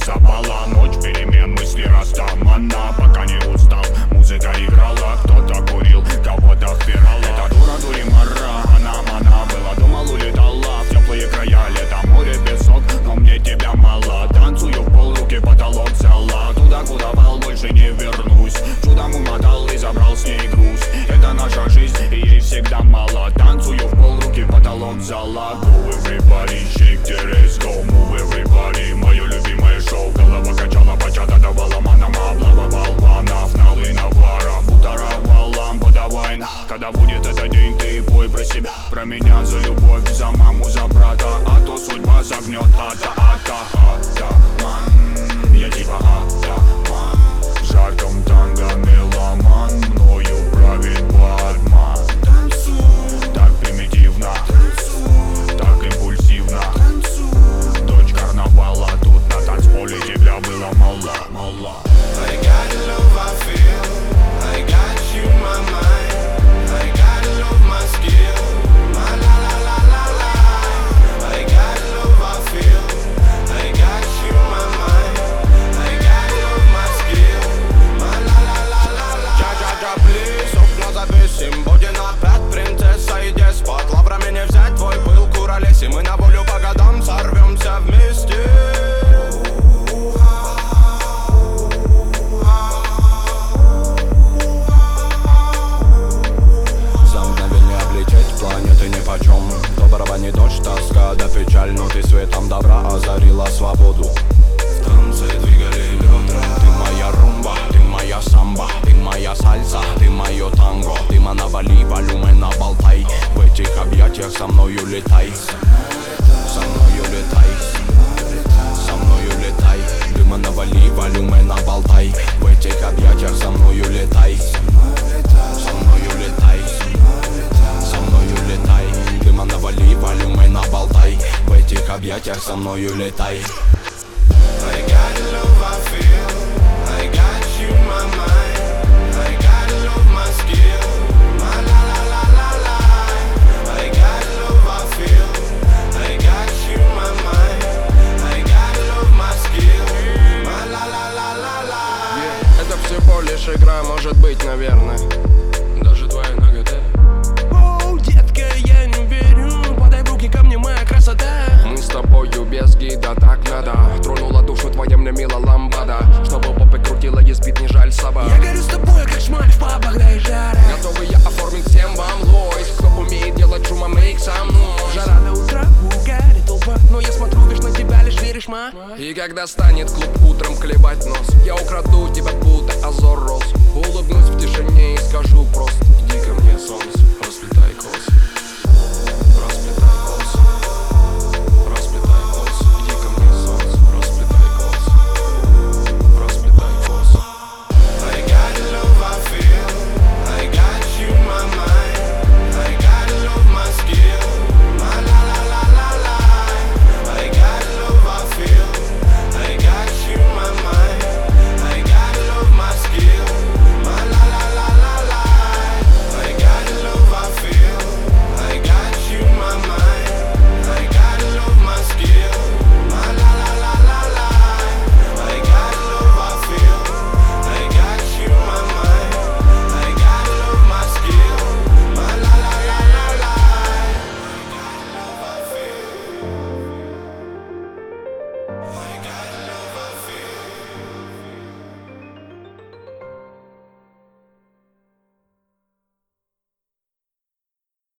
рисовала. Ночь перемен, мысли растамана. Пока не устал, музыка играла. Кто-то курил, кого-то впирала. Эта дура дуримара, она была, думал, улетала в теплые края. Лето, море, песок, но мне тебя мало. Танцую в пол, руки потолок взяла. Туда, куда вал, больше не вернусь. Чудом умотал и забрал с ней груз. Это наша жизнь, и ей всегда мало. Танцую в пол, руки потолок взяла. Go everybody, shake the ass, go move everybody. Мое любимое шоу, голова качала, бачата давала манам. Облава болванов, налы наваров, бутаровала, подавай. Когда будет этот день, ты пой про себя, про меня, за любовь, за маму, за брата. А то судьба загнет, атаман. Я типа атаман. Жарком танго меломан, мною правит Батман. Так примитивно, так импульсивно. Дочь карнавала, тут на танцполе тебя было мало. I got love I feel, I got you my mind, I got love my skill, my la la la la la. I got love I feel, I got you my mind, I got love my skill, my la la la la la. Джа-джа-джа, плиз, окна завесим, будет опять принцесса и деспот. Лаврами не взять твой пыл, куролесим, мы на волю по годам сорвемся вместе. Доброго не дождь, тоска да печаль, но ты светом добра озарила свободу. В танце двигали бедра. Ты моя румба, ты моя самба, ты моя сальса, ты мое танго. Ты навали, волюмена болтай. В этих объятиях со мною летай. Со мною летай. Со мною летай. Ты навали, волюмена болтай. В этих объятиях со мною летай. Со мною летай. Со мною летай. Дыма навали, волюмена болтай. В этих объятиях со мною летай. I got love I feel, I got you my mind, I got love my skill, my la la la la la. I got love I feel, I got you my mind, I got love my skill, my la la la la la. Это всего лишь игра, может быть, наверное. Даже твоя нагота. Оу, детка, я не верю. Подай в руки ко мне, моя красота. Мы с тобою без гида, так надо. Тронула душу твоя мне мила ламбада. Чтобы попы крутила, есть бит, не жаль собак. Я горю с тобой, как шмаль в пабах, да и жара. Готовы я оформить всем вам лойс. Кто умеет делать шума, make some noise. Жара до утра, угарит толпа. Но я смотрю, лишь на тебя, лишь веришь, ма. И когда станет клуб утром клевать нос, я украду тебя, будто озор роз. Улыбнусь в тишине и скажу просто: иди ко мне, солнце, расплетай косы. Расплетай косы. Расплетай косы. Иди ко мне, солнце, расплетай косы. Расплетай косы. I got love I feel, I got you my mind, I got love my skill, my la la la la la. I got love I feel, I got you my mind, I got love my skill, my la la la la la. I got love I feel, I got you my mind, I got love my skill, my la la la la la. I got love I feel, I got you my mind, I got love my skill, my la la la la la. I got love I feel, I got